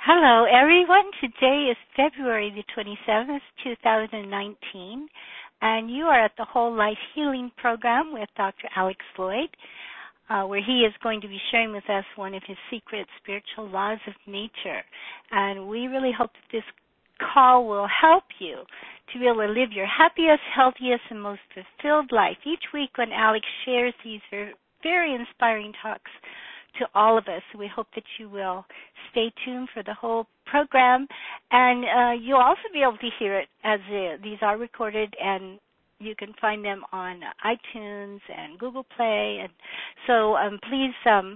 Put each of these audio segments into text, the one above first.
Hello, everyone. Today is February the 27th, 2019, and you are at the Whole Life Healing Program with Dr. Alex Lloyd, where he is going to be sharing with us one of his secret spiritual laws of nature. And we really hope that this call will help you to be able to live your happiest, healthiest, and most fulfilled life. Each week when Alex shares these very inspiring talks to all of us. We hope that you will stay tuned for the whole program, and you'll also be able to hear it as these are recorded, and you can find them on iTunes and Google Play, and so please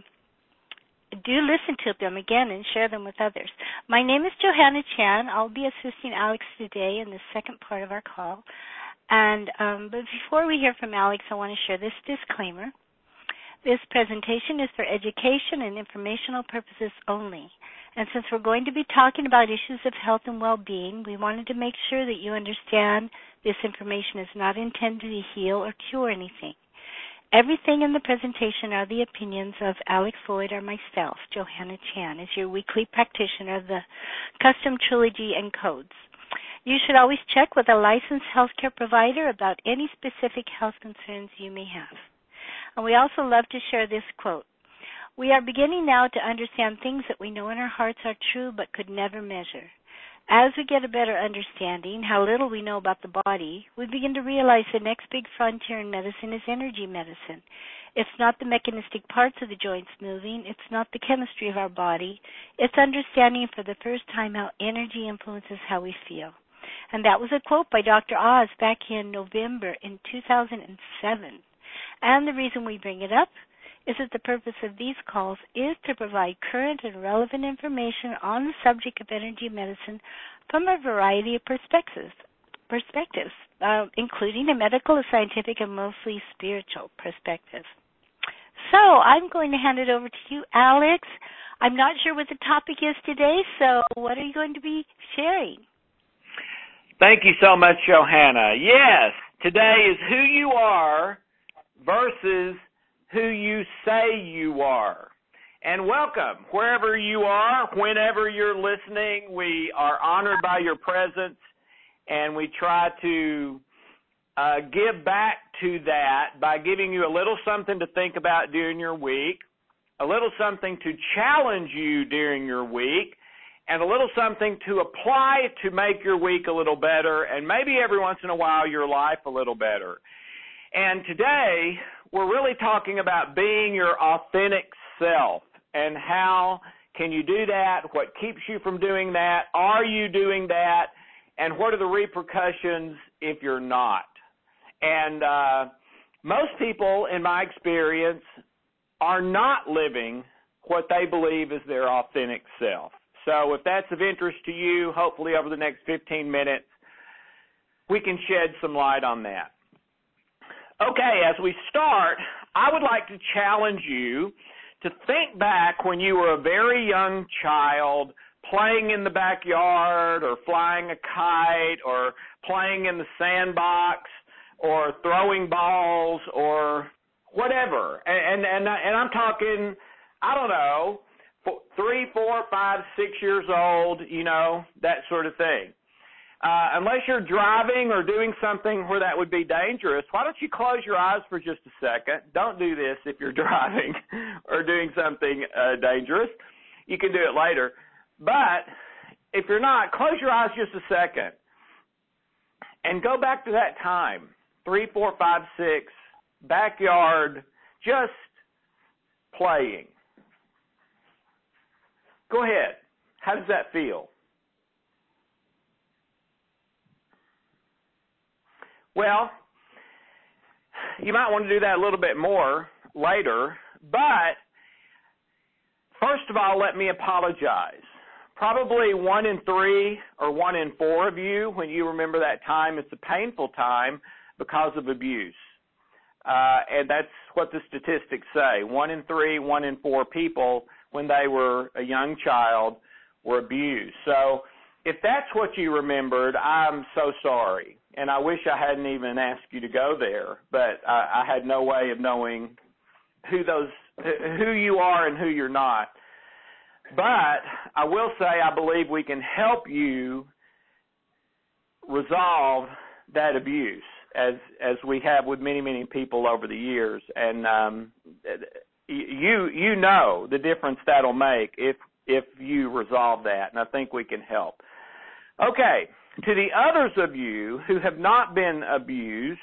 do listen to them again and share them with others. My name is Johanna Chan. I'll be assisting Alex today in the second part of our call, and but before we hear from Alex, I want to share this disclaimer. This presentation is for education and informational purposes only. And since we're going to be talking about issues of health and well-being, we wanted to make sure that you understand this information is not intended to heal or cure anything. Everything in the presentation are the opinions of Alex Lloyd or myself, Johanna Chan, as your weekly practitioner of the Custom Trilogy and Codes. You should always check with a licensed healthcare provider about any specific health concerns you may have. And we also love to share this quote. We are beginning now to understand things that we know in our hearts are true but could never measure. As we get a better understanding how little we know about the body, we begin to realize the next big frontier in medicine is energy medicine. It's not the mechanistic parts of the joints moving. It's not the chemistry of our body. It's understanding for the first time how energy influences how we feel. And that was a quote by Dr. Oz back in November in 2007. And the reason we bring it up is that the purpose of these calls is to provide current and relevant information on the subject of energy medicine from a variety of perspectives, including a medical, a scientific, and mostly spiritual perspective. So I'm going to hand it over to you, Alex. I'm not sure what the topic is today, so what are you going to be sharing? Thank you so much, Johanna. Yes, today is who you are versus who you say you are. And welcome, wherever you are, whenever you're listening. We are honored by your presence, and we try to give back to that by giving you a little something to think about during your week, a little something to challenge you during your week, and a little something to apply to make your week a little better, and maybe every once in a while your life a little better. And today, we're really talking about being your authentic self and how can you do that, what keeps you from doing that, are you doing that, and what are the repercussions if you're not. And most people, in my experience, are not living what they believe is their authentic self. So if that's of interest to you, hopefully over the next 15 minutes, we can shed some light on that. Okay, as we start, I would like to challenge you to think back when you were a very young child playing in the backyard or flying a kite or playing in the sandbox or throwing balls or whatever. And I'm talking, I don't know, 3, 4, 5, 6 years old, that sort of thing. Unless you're driving or doing something where that would be dangerous, why don't you close your eyes for just a second? Don't do this if you're driving or doing something dangerous. You can do it later. But if you're not, close your eyes just a second and go back to that time, 3, 4, 5, 6, backyard, just playing. Go ahead. How does that feel? Well, you might want to do that a little bit more later, but first of all, let me apologize. Probably 1 in 3 or 1 in 4 of you, when you remember that time, it's a painful time because of abuse. And that's what the statistics say. 1 in 3, 1 in 4 people, when they were a young child, were abused. So if that's what you remembered, I'm so sorry. And I wish I hadn't even asked you to go there, but I had no way of knowing who you are and who you're not. But I will say I believe we can help you resolve that abuse, as we have with many, many people over the years. And you know the difference that'll make if you resolve that, and I think we can help. Okay, to the others of you who have not been abused,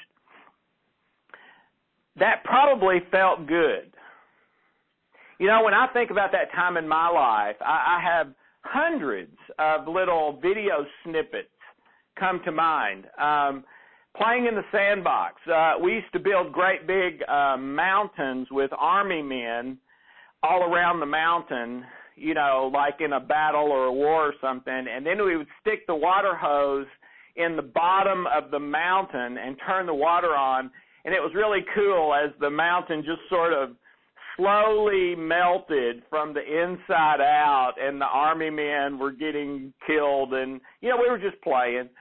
that probably felt good. You know, when I think about that time in my life, I have hundreds of little video snippets come to mind. Playing in the sandbox. We used to build great big mountains with army men all around the mountain, you know, like in a battle or a war or something, and then we would stick the water hose in the bottom of the mountain and turn the water on, and it was really cool as the mountain just sort of slowly melted from the inside out, and the army men were getting killed, and, you know, we were just playing.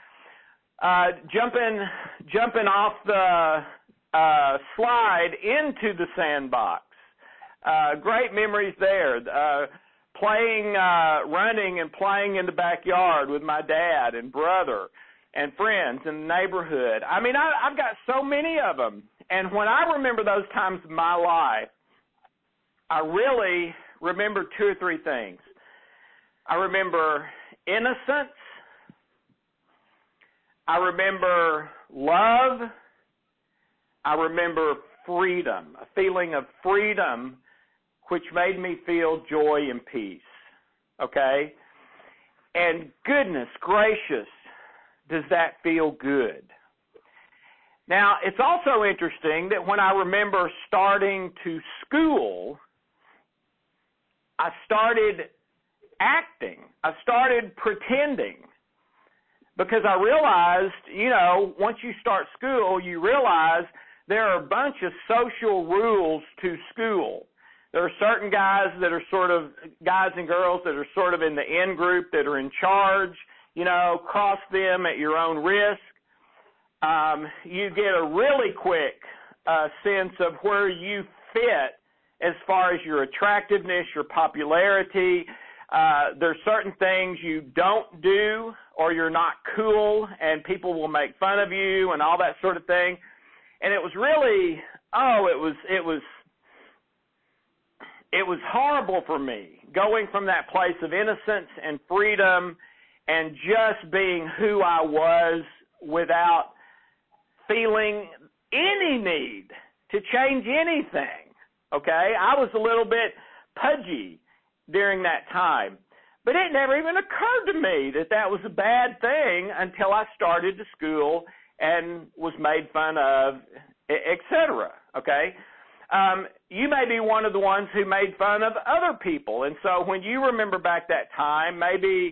Jumping off the slide into the sandbox. Great memories there. Playing, running and playing in the backyard with my dad and brother and friends in the neighborhood. I mean, I've got so many of them. And when I remember those times in my life, I really remember two or three things. I remember innocence. I remember love. I remember freedom, a feeling of freedom which made me feel joy and peace, okay? And goodness gracious, does that feel good? Now, it's also interesting that when I remember starting to school, I started acting. I started pretending. Because I realized, you know, once you start school, you realize there are a bunch of social rules to school. There are certain guys that are sort of, guys and girls that are sort of in the in group that are in charge, you know, cross them at your own risk. You get a really quick sense of where you fit as far as your attractiveness, your popularity. There's certain things you don't do or you're not cool and people will make fun of you and all that sort of thing. And it was really, it was horrible for me going from that place of innocence and freedom and just being who I was without feeling any need to change anything, okay? I was a little bit pudgy during that time. But it never even occurred to me that that was a bad thing until I started to school and was made fun of, etc., okay? You may be one of the ones who made fun of other people, and so when you remember back that time, maybe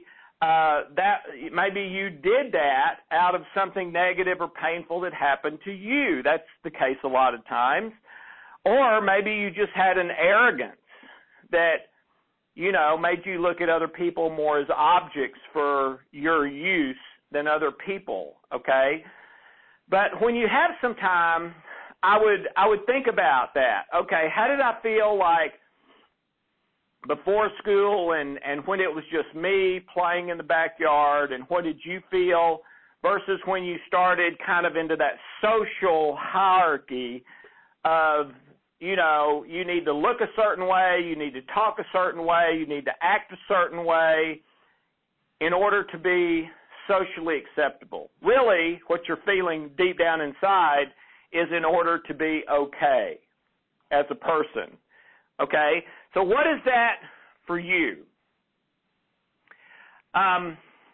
you did that out of something negative or painful that happened to you. That's the case a lot of times. Or maybe you just had an arrogance that, you know, made you look at other people more as objects for your use than other people, okay? But when you have some time, I would think about that. Okay, how did I feel like before school and when it was just me playing in the backyard, and what did you feel versus when you started kind of into that social hierarchy of, you know, you need to look a certain way, you need to talk a certain way, you need to act a certain way in order to be socially acceptable. Really, what you're feeling deep down inside is in order to be okay as a person, okay? So what is that for you? I've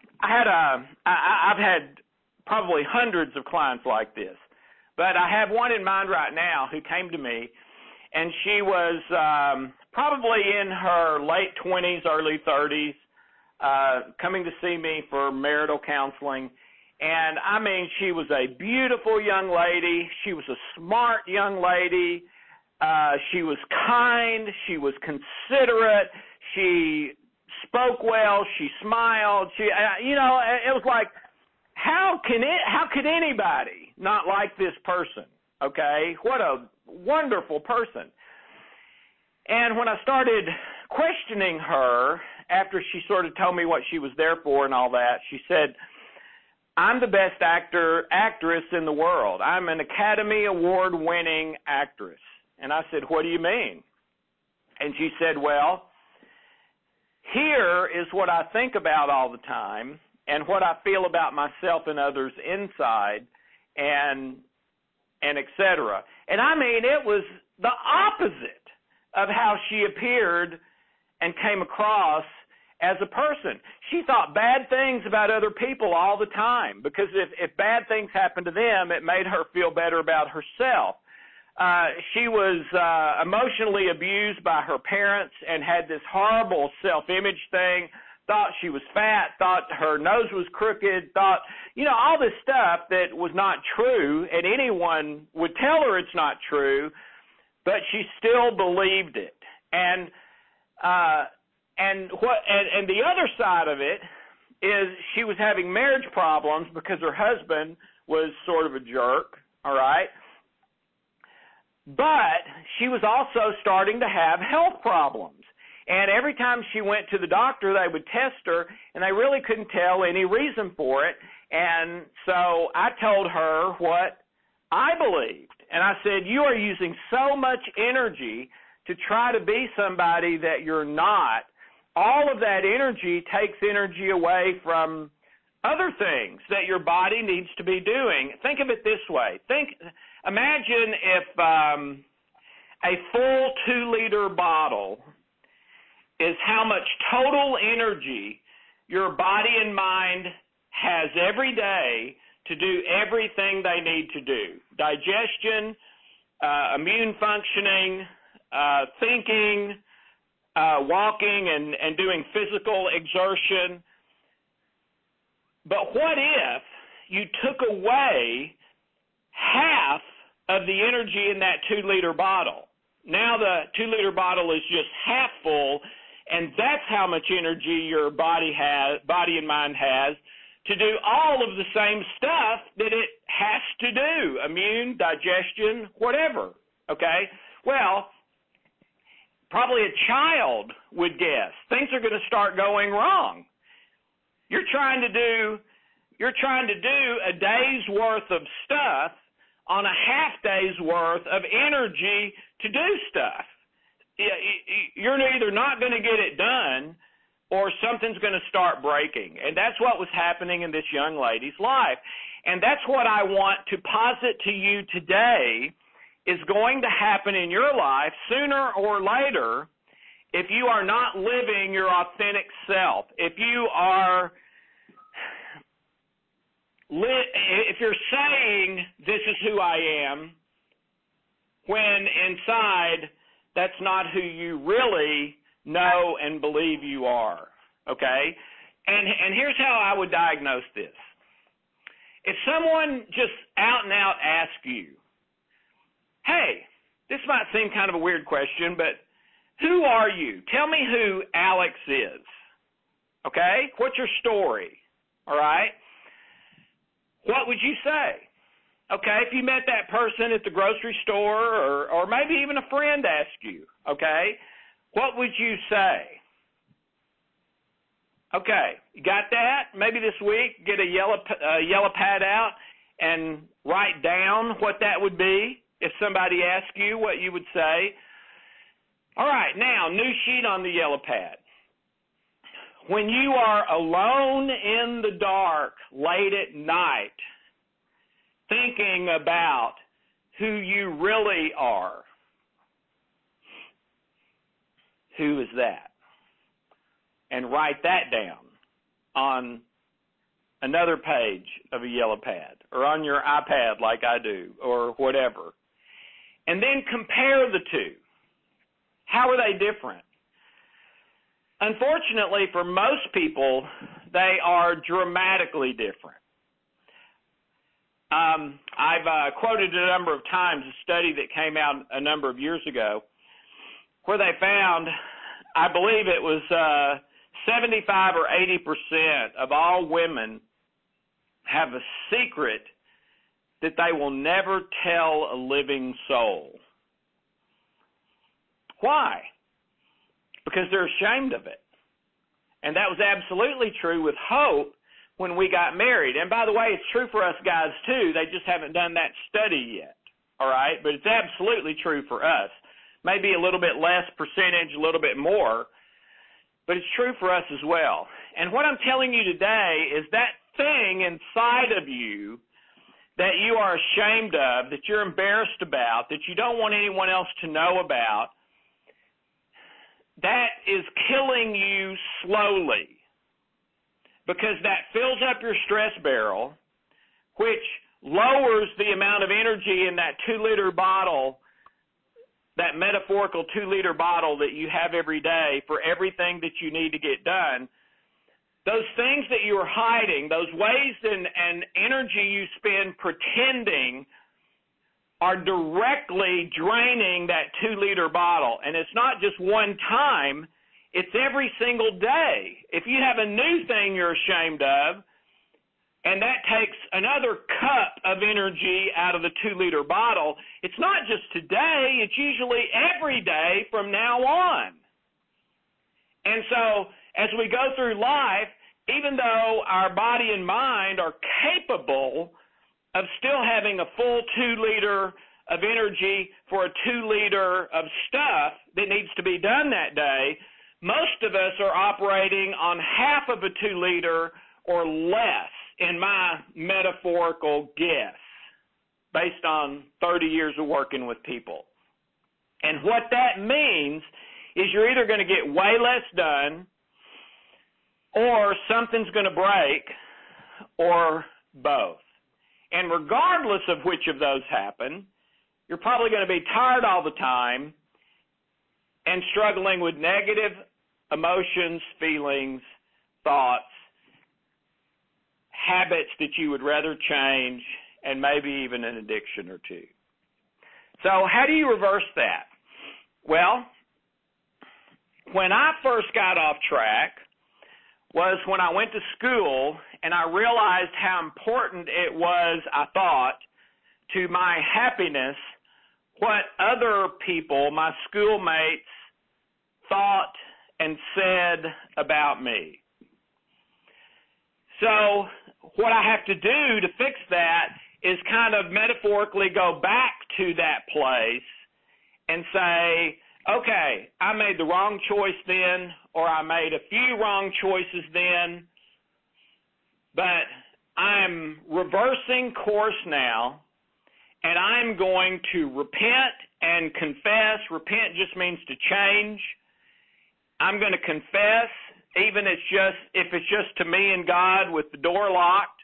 had probably hundreds of clients like this, but I have one in mind right now who came to me, and she was probably in her late 20s, early 30s, coming to see me for marital counseling. And, I mean, she was a beautiful young lady. She was a smart young lady. She was kind. She was considerate. She spoke well. She smiled. She, you know, it was like, how could anybody not like this person? Okay, what a wonderful person. And when I started questioning her after she sort of told me what she was there for and all that. She said, I'm the best actress in the world. I'm an Academy Award-winning actress. And I said, what do you mean? And she said, well, here is what I think about all the time and what I feel about myself and others inside and et cetera. And I mean, it was the opposite of how she appeared and came across as a person. She thought bad things about other people all the time because if bad things happened to them, it made her feel better about herself. She was emotionally abused by her parents and had this horrible self-image thing, thought she was fat, thought her nose was crooked, thought, all this stuff that was not true, and anyone would tell her it's not true, but she still believed it. And the other side of it is she was having marriage problems because her husband was sort of a jerk, all right? But she was also starting to have health problems. And every time she went to the doctor, they would test her, and they really couldn't tell any reason for it. And so I told her what I believed. And I said, you are using so much energy to try to be somebody that you're not. All of that energy takes energy away from other things that your body needs to be doing. Think of it this way. Imagine if a full 2-liter bottle is how much total energy your body and mind has every day to do everything they need to do. Digestion, immune functioning, thinking, walking and doing physical exertion. But what if you took away half of the energy in that 2-liter bottle? Now the 2-liter bottle is just half full, and that's how much energy your body and mind has to do all of the same stuff that it has to do, immune, digestion, whatever, okay? Well, probably a child would guess things are going to start going wrong. You're trying to do a day's worth of stuff on a half day's worth of energy to do stuff. You're either not going to get it done or something's going to start breaking. And that's what was happening in this young lady's life. And that's what I want to posit to you today is going to happen in your life sooner or later if you are not living your authentic self. If you're saying this is who I am, when inside that's not who you really know and believe you are, okay? And here's how I would diagnose this. If someone just out and out asks you, hey, this might seem kind of a weird question, but who are you? Tell me who Alex is, okay? What's your story, all right? What would you say? Okay, if you met that person at the grocery store or maybe even a friend asked you, okay, what would you say? Okay, you got that? Maybe this week get a yellow pad out and write down what that would be if somebody asked you what you would say. All right, now, new sheet on the yellow pad. When you are alone in the dark late at night, thinking about who you really are, who is that? And write that down on another page of a yellow pad or on your iPad like I do or whatever. And then compare the two. How are they different? Unfortunately, for most people, they are dramatically different. I've quoted a number of times a study that came out a number of years ago where they found, I believe it was 75 or 80% of all women have a secret that they will never tell a living soul. Why? because they're ashamed of it. And that was absolutely true with Hope when we got married. And by the way, it's true for us guys too. They just haven't done that study yet. All right? But it's absolutely true for us. Maybe a little bit less percentage, a little bit more. But it's true for us as well. And what I'm telling you today is that thing inside of you that you are ashamed of, that you're embarrassed about, that you don't want anyone else to know about, that is killing you slowly, because that fills up your stress barrel, which lowers the amount of energy in that 2-liter bottle, that metaphorical 2-liter bottle that you have every day for everything that you need to get done. Those things that you are hiding, those ways and energy you spend pretending are directly draining that 2-liter bottle. And it's not just one time, it's every single day. If you have a new thing you're ashamed of, and that takes another cup of energy out of the 2-liter bottle, it's not just today, it's usually every day from now on. And so as we go through life, even though our body and mind are capable of still having a full 2-liter of energy for a 2-liter of stuff that needs to be done that day, most of us are operating on half of a 2-liter or less, in my metaphorical guess, based on 30 years of working with people. And what that means is you're either going to get way less done, or something's going to break, or both. And regardless of which of those happen, you're probably going to be tired all the time and struggling with negative emotions, feelings, thoughts, habits that you would rather change, and maybe even an addiction or two. So how do you reverse that? Well, when I first got off track was when I went to school and I realized how important it was, I thought, to my happiness what other people, my schoolmates, thought and said about me. So what I have to do to fix that is kind of metaphorically go back to that place and say, okay, I made the wrong choice then, or I made a few wrong choices then, but I'm reversing course now, and I'm going to repent and confess. Repent just means to change. I'm going to confess, even if it's just to me and God with the door locked,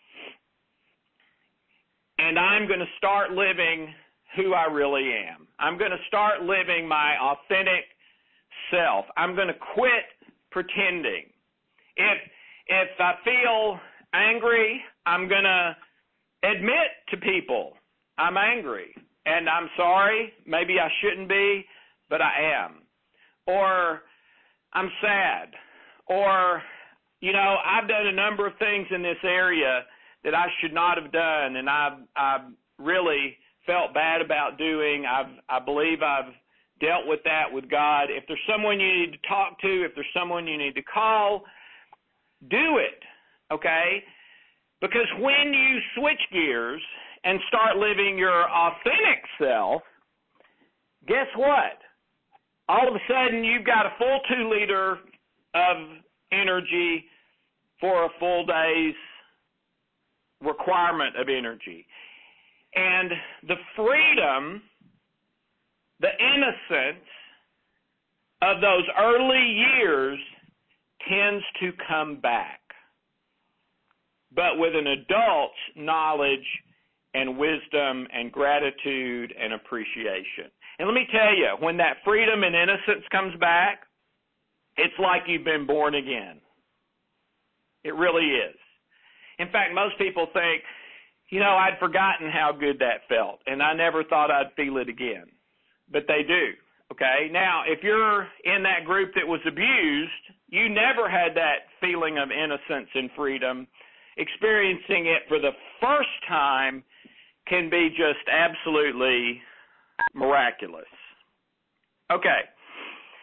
and I'm going to start living who I really am. I'm going to start living my authentic self. I'm going to quit pretending. If I feel angry, I'm going to admit to people I'm angry and I'm sorry. Maybe I shouldn't be, but I am. Or I'm sad. Or, I've done a number of things in this area that I should not have done, and I've really felt bad about doing. I believe I've dealt with that with God. If there's someone you need to talk to, if there's someone you need to call, do it, okay? Because when you switch gears and start living your authentic self, guess what? All of a sudden, you've got a full 2-liter of energy for a full day's requirement of energy. And the freedom, the innocence of those early years tends to come back, but with an adult's knowledge and wisdom and gratitude and appreciation. And let me tell you, when that freedom and innocence comes back, it's like you've been born again. It really is. In fact, most people think, I'd forgotten how good that felt, and I never thought I'd feel it again. But they do, okay? Now, if you're in that group that was abused, you never had that feeling of innocence and freedom. Experiencing it for the first time can be just absolutely miraculous. Okay.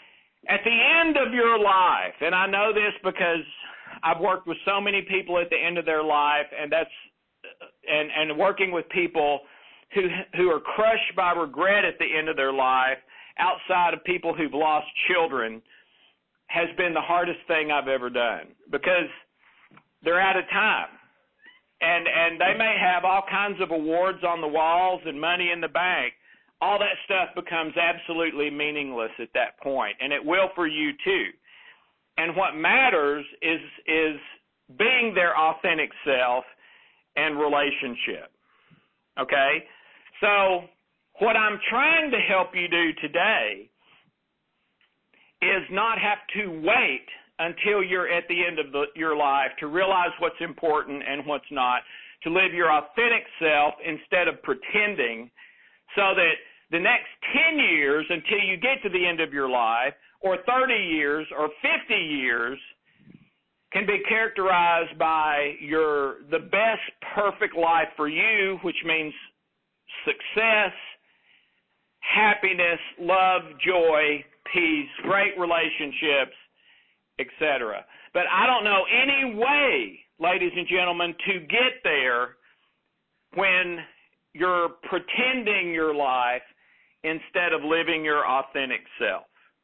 At the end of your life, and I know this because I've worked with so many people at the end of their life, and working with people who are crushed by regret at the end of their life, outside of people who've lost children, has been the hardest thing I've ever done, because they're out of time. And they may have all kinds of awards on the walls and money in the bank. All that stuff becomes absolutely meaningless at that point, and it will for you too. And what matters is being their authentic self and relationship. Okay? So what I'm trying to help you do today is not have to wait until you're at the end of your life to realize what's important and what's not, to live your authentic self instead of pretending, so that the next 10 years until you get to the end of your life, or 30 years or 50 years, can be characterized by the best perfect life for you, which means success, happiness, love, joy, peace, great relationships, etc. But I don't know any way, ladies and gentlemen, to get there when you're pretending your life instead of living your authentic self.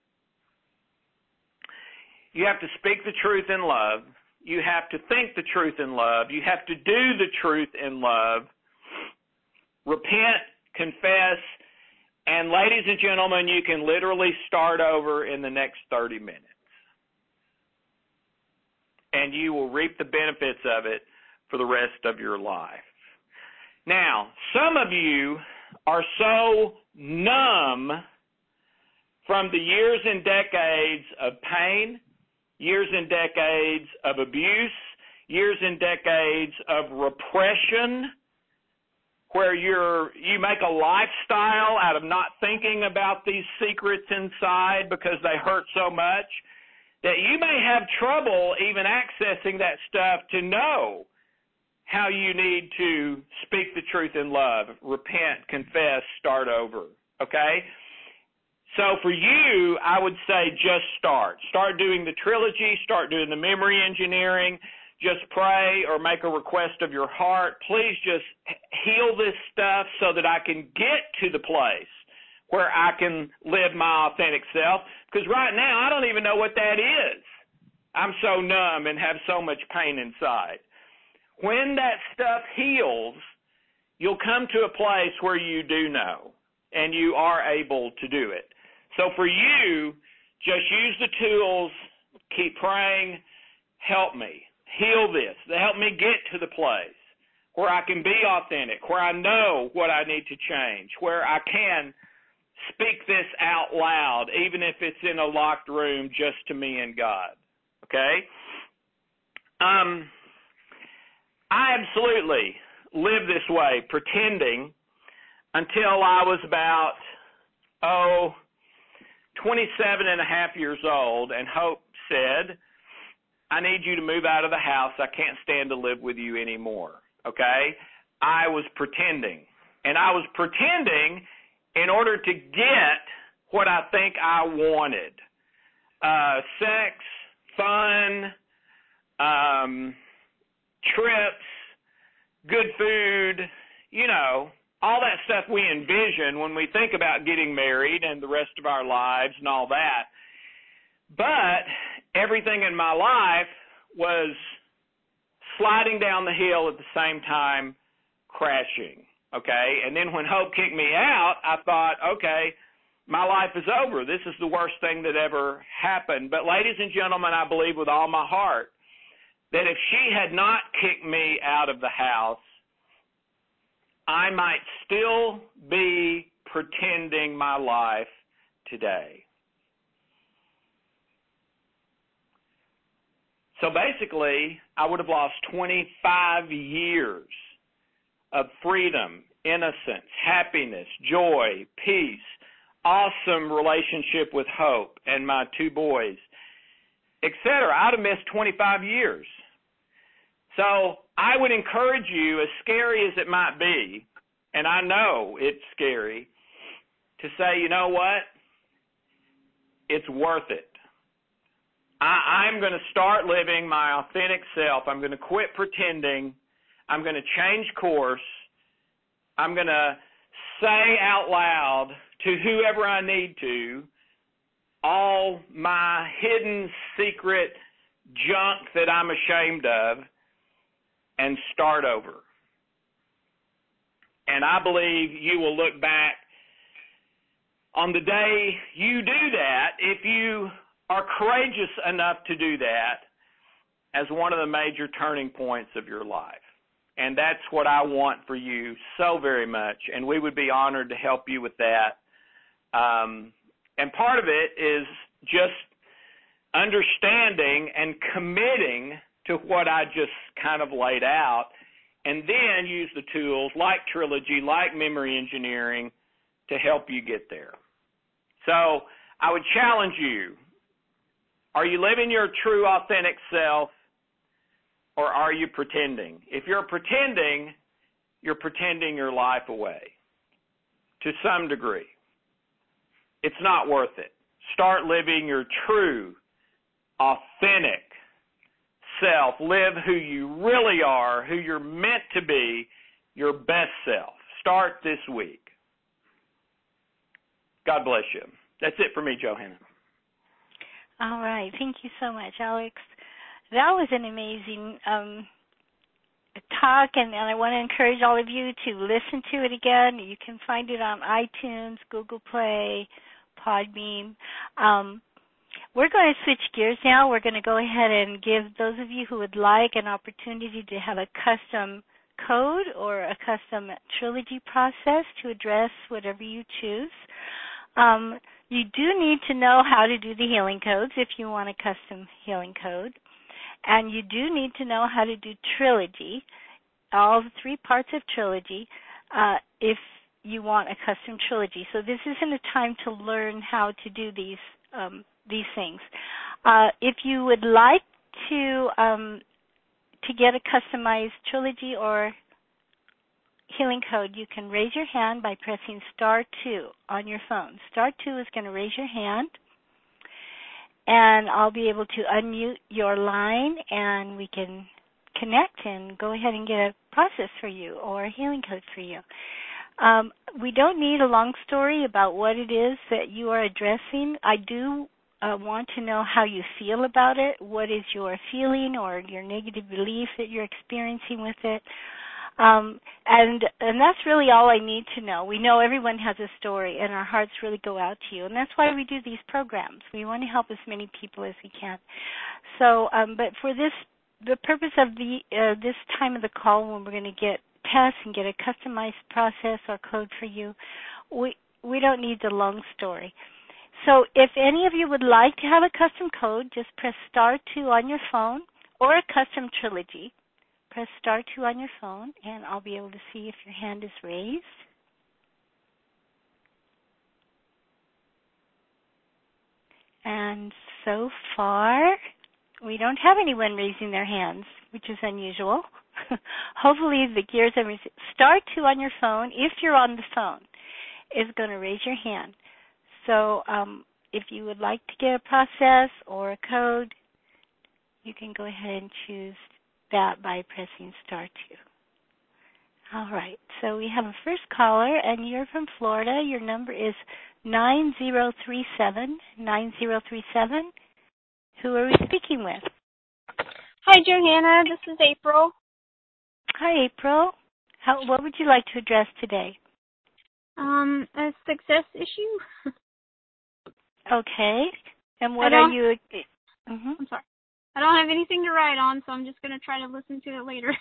You have to speak the truth in love. You have to think the truth in love. You have to do the truth in love. Repent, confess, and ladies and gentlemen, you can literally start over in the next 30 minutes. And you will reap the benefits of it for the rest of your life. Now, some of you are so numb from the years and decades of pain, years and decades of abuse, years and decades of repression, where you make a lifestyle out of not thinking about these secrets inside because they hurt so much, that you may have trouble even accessing that stuff to know how you need to speak the truth in love, repent, confess, start over, okay? So for you, I would say just start. Start doing the trilogy, start doing the memory engineering, just pray or make a request of your heart. Please just heal this stuff so that I can get to the place where I can live my authentic self. Because right now, I don't even know what that is. I'm so numb and have so much pain inside. When that stuff heals, you'll come to a place where you do know, and you are able to do it. So for you, just use the tools, keep praying, help me, heal this, help me get to the place where I can be authentic, where I know what I need to change, where I can speak this out loud, even if it's in a locked room just to me and God, okay? I absolutely lived this way, pretending, until I was about, 27 and a half years old, and Hope said, I need you to move out of the house. I can't stand to live with you anymore, okay? I was pretending, and I was pretending in order to get what I think I wanted. Sex, fun, trips, good food, all that stuff we envision when we think about getting married and the rest of our lives and all that. But everything in my life was sliding down the hill at the same time crashing, okay? And then when Hope kicked me out, I thought, okay, my life is over. This is the worst thing that ever happened. But ladies and gentlemen, I believe with all my heart that if she had not kicked me out of the house, I might still be pretending my life today. So basically, I would have lost 25 years of freedom, innocence, happiness, joy, peace, awesome relationship with Hope and my two boys, etc. I'd have missed 25 years. So I would encourage you, as scary as it might be, and I know it's scary, to say, you know what? It's worth it. I'm going to start living my authentic self. I'm going to quit pretending. I'm going to change course. I'm going to say out loud to whoever I need to all my hidden secret junk that I'm ashamed of and start over. And I believe you will look back on the day you do that, if you are courageous enough to do that, as one of the major turning points of your life. And that's what I want for you so very much, and we would be honored to help you with that. And part of it is just understanding and committing to what I just kind of laid out, and then use the tools like Trilogy, like memory engineering, to help you get there. So I would challenge you, are you living your true, authentic self, or are you pretending? If you're pretending your life away to some degree. It's not worth it. Start living your true, authentic self. Live who you really are, who you're meant to be, your best self. Start this week. God bless you. That's it for me, Johanna. All right. Thank you so much, Alex. That was an amazing talk, and I want to encourage all of you to listen to it again. You can find it on iTunes, Google Play, Podbean. We're going to switch gears now. We're going to go ahead and give those of you who would like an opportunity to have a custom code or a custom Trilogy process to address whatever you choose. You do need to know how to do the healing codes if you want a custom healing code. And you do need to know how to do Trilogy, all the 3 parts of Trilogy, if you want a custom Trilogy. So this isn't a time to learn how to do these things. If you would like to get a customized Trilogy or healing code, you can raise your hand by pressing *2 on your phone. *2 is going to raise your hand, and I'll be able to unmute your line, and we can connect and go ahead and get a process for you or a healing code for you. We don't need a long story about what it is that you are addressing. I do want to know how you feel about it. What is your feeling or your negative belief that you're experiencing with it? And that's really all I need to know. We know everyone has a story, and our hearts really go out to you, and that's why we do these programs. We want to help as many people as we can. So, but for the purpose of this time of the call, when we're going to get tests and get a customized process or code for you, we don't need the long story. So, if any of you would like to have a custom code, just press *2 on your phone, or a custom Trilogy. Press *2 on your phone, and I'll be able to see if your hand is raised. And so far, we don't have anyone raising their hands, which is unusual. Hopefully the gears are raised. *2 on your phone, if you're on the phone, is going to raise your hand. So if you would like to get a process or a code, you can go ahead and choose that by pressing *2. All right, so we have a first caller, and you're from Florida. Your number is 9037. 9037. Who are we speaking with? Hi, Johanna. This is April. Hi, April. What would you like to address today? A success issue. Okay. And what are you... I'm sorry. I don't have anything to write on, so I'm just going to try to listen to it later.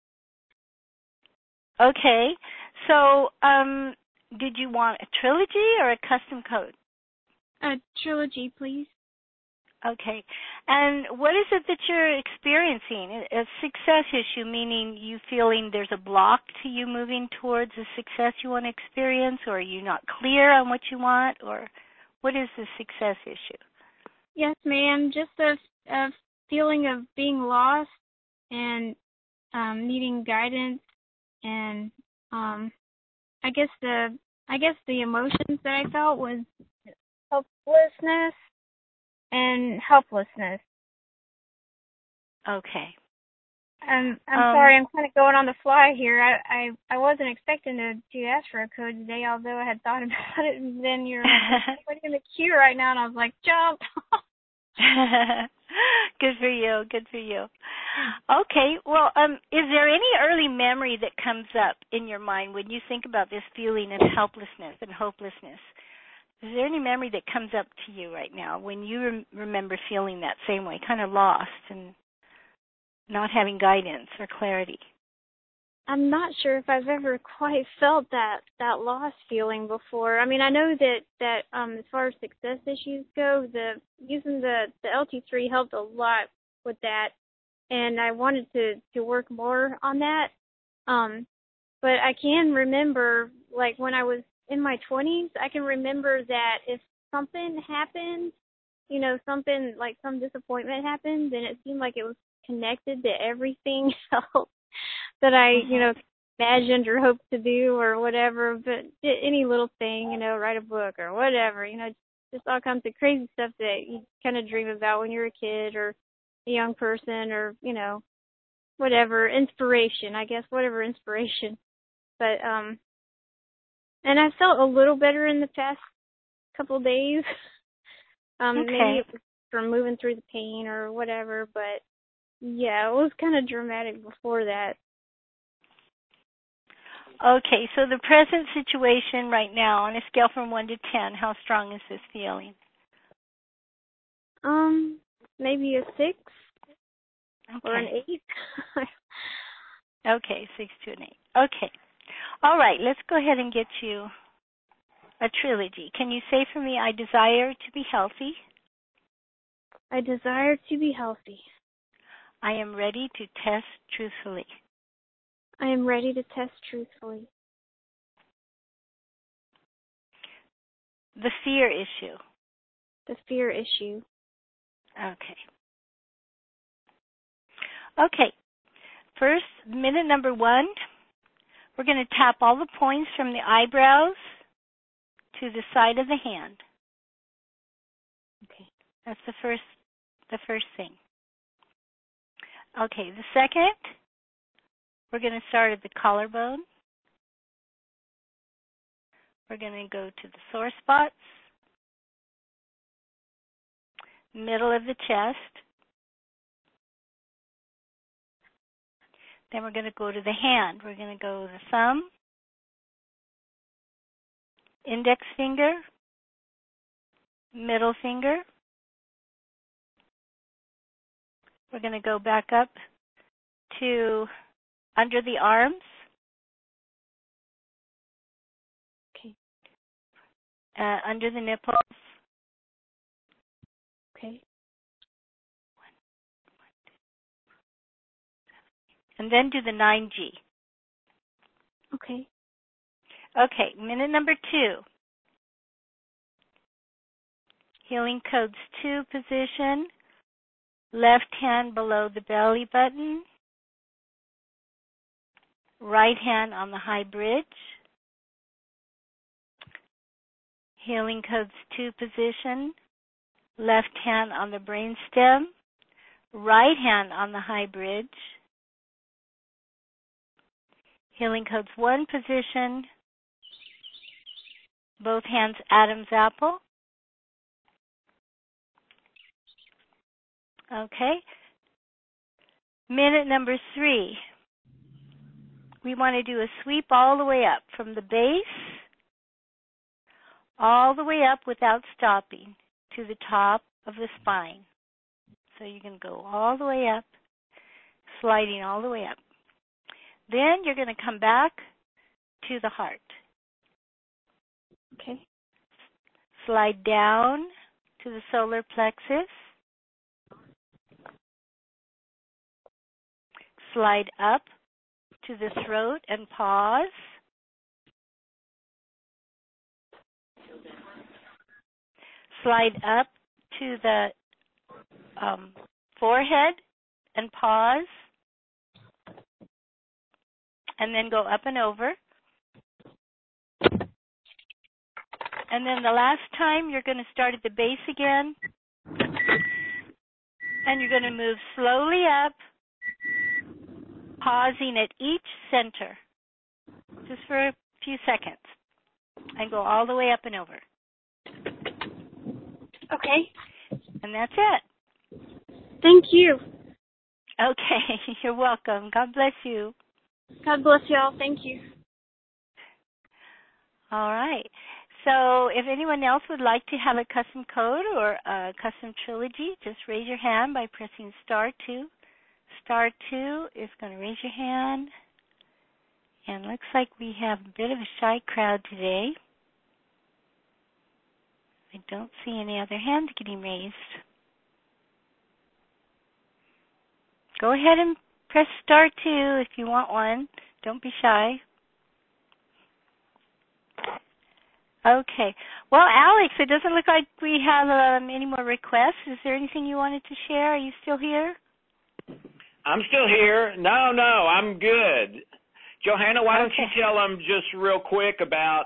Okay. So, did you want a Trilogy or a custom code? A Trilogy, please. Okay. And what is it that you're experiencing? A success issue, meaning you feeling there's a block to you moving towards the success you want to experience, or are you not clear on what you want, or what is the success issue? Yes, ma'am. Just a feeling of being lost and needing guidance, and I guess the emotions that I felt was hopelessness and helplessness. Okay. I'm sorry, I'm kind of going on the fly here. I wasn't expecting to ask for a code today, although I had thought about it, and then you're like, in the queue right now, and I was like, jump. Good for you. Good for you. Okay. Well, is there any early memory that comes up in your mind when you think about this feeling of helplessness and hopelessness? Is there any memory that comes up to you right now when you remember feeling that same way, kind of lost and not having guidance or clarity? I'm not sure if I've ever quite felt that lost feeling before. I mean, I know that as far as success issues go, using the LT3 helped a lot with that, and I wanted to work more on that. But I can remember, like when I was in my 20s, I can remember that if something happened, something like some disappointment happened, then it seemed like it was connected to everything else that I, imagined or hoped to do or whatever. But any little thing, write a book or whatever, just all kinds of crazy stuff that you kind of dream about when you're a kid or a young person or, whatever, inspiration, I guess, whatever inspiration. But, and I felt a little better in the past couple of days. Maybe it was from moving through the pain or whatever, but yeah, it was kind of dramatic before that. Okay, so the present situation right now, on a scale from 1 to 10, how strong is this feeling? Maybe a 6 or an 8. Okay, 6 to an 8. Okay. All right, let's go ahead and get you a trilogy. Can you say for me, I desire to be healthy? I desire to be healthy. I am ready to test truthfully. I am ready to test truthfully. The fear issue. The fear issue. Okay. Okay. First, minute number 1, we're going to tap all the points from the eyebrows to the side of the hand. Okay. That's the first thing. Okay, the second, we're going to start at the collarbone. We're going to go to the sore spots, middle of the chest. Then we're going to go to the hand. We're going to go the thumb, index finger, middle finger. We're going to go back up to under the arms. Okay. Under the nipples. Okay. And then do the 9G. Okay. Okay, minute number 2. Healing codes 2 position. Left hand below the belly button. Right hand on the high bridge. Healing codes 2 position. Left hand on the brainstem. Right hand on the high bridge. Healing codes 1 position. Both hands Adam's apple. Okay. Minute number 3. We want to do a sweep all the way up from the base, all the way up without stopping to the top of the spine. So you can go all the way up, sliding all the way up. Then you're going to come back to the heart. Okay. Slide down to the solar plexus. Slide up to the throat and pause. Slide up to the forehead and pause. And then go up and over. And then the last time, you're going to start at the base again. And you're going to move slowly up pausing at each center just for a few seconds and go all the way up and over. Okay. And that's it. Thank you. Okay, you're welcome. God bless you. God bless y'all. Thank you. All right. So if anyone else would like to have a custom code or a custom trilogy, just raise your hand by pressing *2. *2 is going to raise your hand. And looks like we have a bit of a shy crowd today. I don't see any other hands getting raised. Go ahead and press *2 if you want one. Don't be shy. Okay. Well, Alex, it doesn't look like we have any more requests. Is there anything you wanted to share? Are you still here? I'm still here. No, I'm good. Johanna, why don't you tell them just real quick about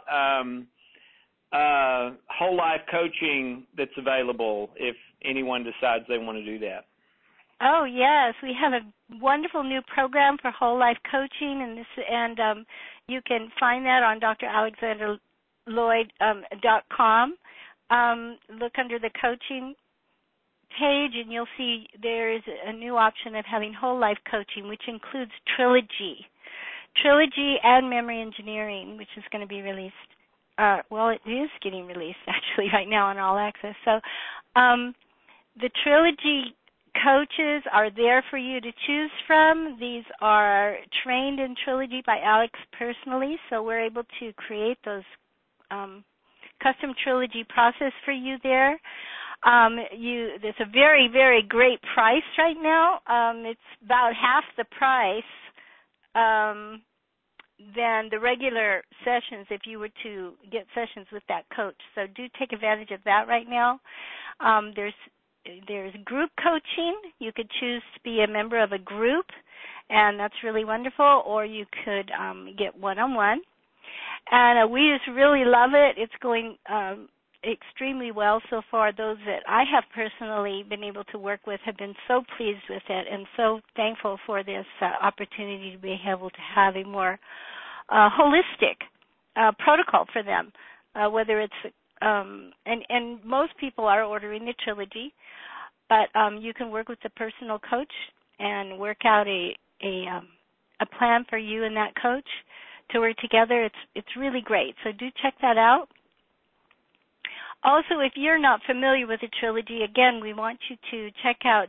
whole life coaching that's available if anyone decides they want to do that. Oh, yes. We have a wonderful new program for whole life coaching, and you can find that on dralexanderloyd.com. Look under the coaching page, and you'll see there is a new option of having whole life coaching, which includes trilogy and memory engineering, which is going to be released. Well, it is getting released actually right now on All Access. So the trilogy coaches are there for you to choose from. These are trained in trilogy by Alex personally, so we're able to create those custom trilogy process for you there. There's a very, very great price right now. It's about half the price than the regular sessions if you were to get sessions with that coach. So do take advantage of that right now. There's group coaching. You could choose to be a member of a group, and that's really wonderful, or you could get one-on-one. And we just really love it. It's going extremely well so far. Those that I have personally been able to work with have been so pleased with it and so thankful for this opportunity to be able to have a more holistic protocol for them, whether it's and most people are ordering the trilogy, but you can work with a personal coach and work out a plan for you and that coach to work together. It's really great. So do check that out. Also, if you're not familiar with the trilogy, again, we want you to check out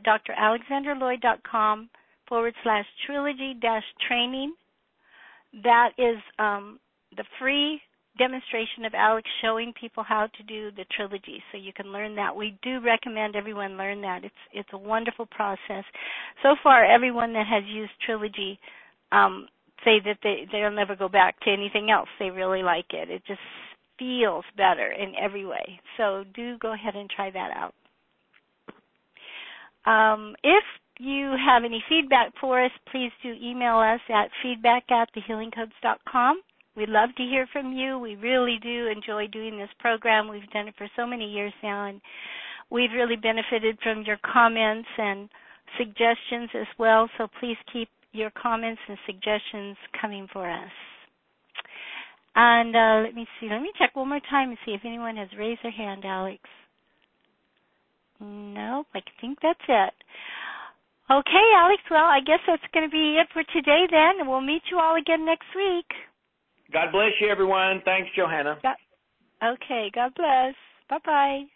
dralexanderloyd.com/trilogy-training. That is the free demonstration of Alex showing people how to do the trilogy, so you can learn that. We do recommend everyone learn that. It's a wonderful process. So far, everyone that has used trilogy say that they'll never go back to anything else. They really like it. It just feels better in every way. So do go ahead and try that out. If you have any feedback for us, please do email us at feedback@thehealingcodes.com. We'd love to hear from you. We really do enjoy doing this program. We've done it for so many years now, and we've really benefited from your comments and suggestions as well. So please keep your comments and suggestions coming for us. And let me check one more time and see if anyone has raised their hand, Alex. Nope, I think that's it. Okay, Alex, well, I guess that's going to be it for today then, and we'll meet you all again next week. God bless you, everyone. Thanks, Johanna. Okay, God bless. Bye-bye.